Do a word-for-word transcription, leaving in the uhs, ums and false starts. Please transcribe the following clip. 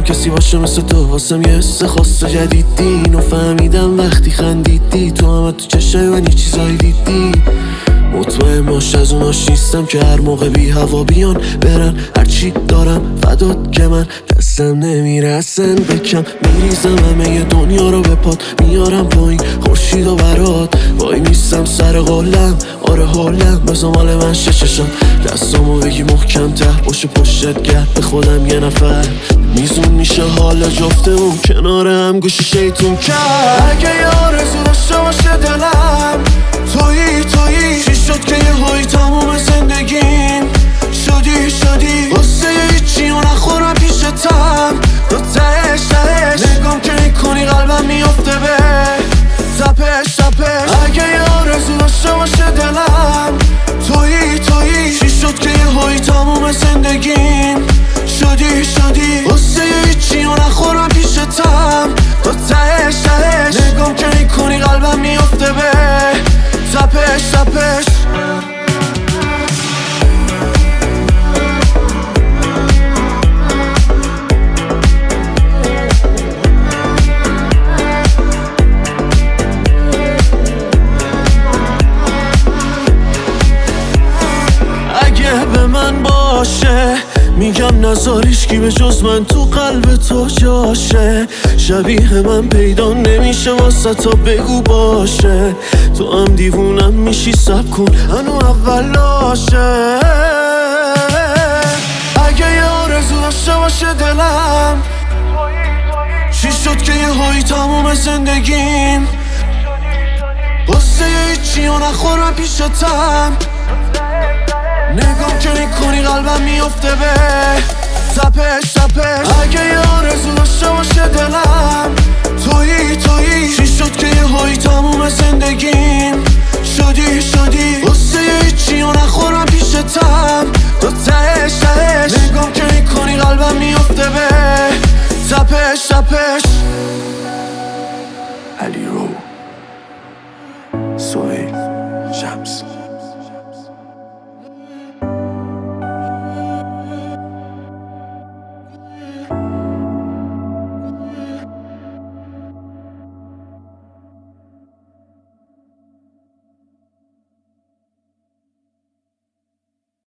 کسی باشه مثل تو واسم یه حس خاص جدیدی. اینو فهمیدم وقتی خندیدی، تو هم تو چشای من یه چیزایی دیدی. مطمئن باش از اوناش نیستم که هر موقع بی هوا بیان برن. هرچی دارم فدات که من دستم نمیرسن بکم. میریزم همه ی دنیا رو به پات میارم پایین خورشید و برات. وای میستم سر قولم آره حولم بزا مال من شششات. دستامو بگی محکم ته باشه پشتت گرد به خودم یه نفر. میزون میشه حال جفتمون کنار هم گوشی شیطون کرد. اگه یه آرزو داشته باشه دلم تویی تویی. چی شد که یه هایی تموم زندگیم شدی شدی. واسه هیچی و نخورم پیشتم تو تهش تهش. نگام که میکنی قلبم میافته به تپش تپش. اگه یه آرزو داشته باشه دلم تویی تویی. چی شد که یه هایی تموم زندگیم شدی شدی. واسه هیچی و نخورم پیشتم تو تهش تهش. نگام که میکنی قلبم میافته به تپش تپش. اگه به من باشه میگم نذاریش کی به جز من تو قلب تو جاشه. شبیه من پیدا نمیشه واسه تا بگو باشه. تو هم دیوونم میشی سب کن هنو اولاشه. اگه یه آرزو داشته باشه دلم چی شد که یه هایی تموم زندگیم واسه هیچی و نخورم پیشتم. نگام که میکنی قلبم میافته به تپش تپش. اگه یه آرزو داشته باشه دلم تویی تویی. چی شد که یه هایی تموم زندگیم شدی شدی. واسه هیچی و نخورم پیشتم تو تهش تهش. نگام که میکنی قلبم میافته به تپش تپش. علی رو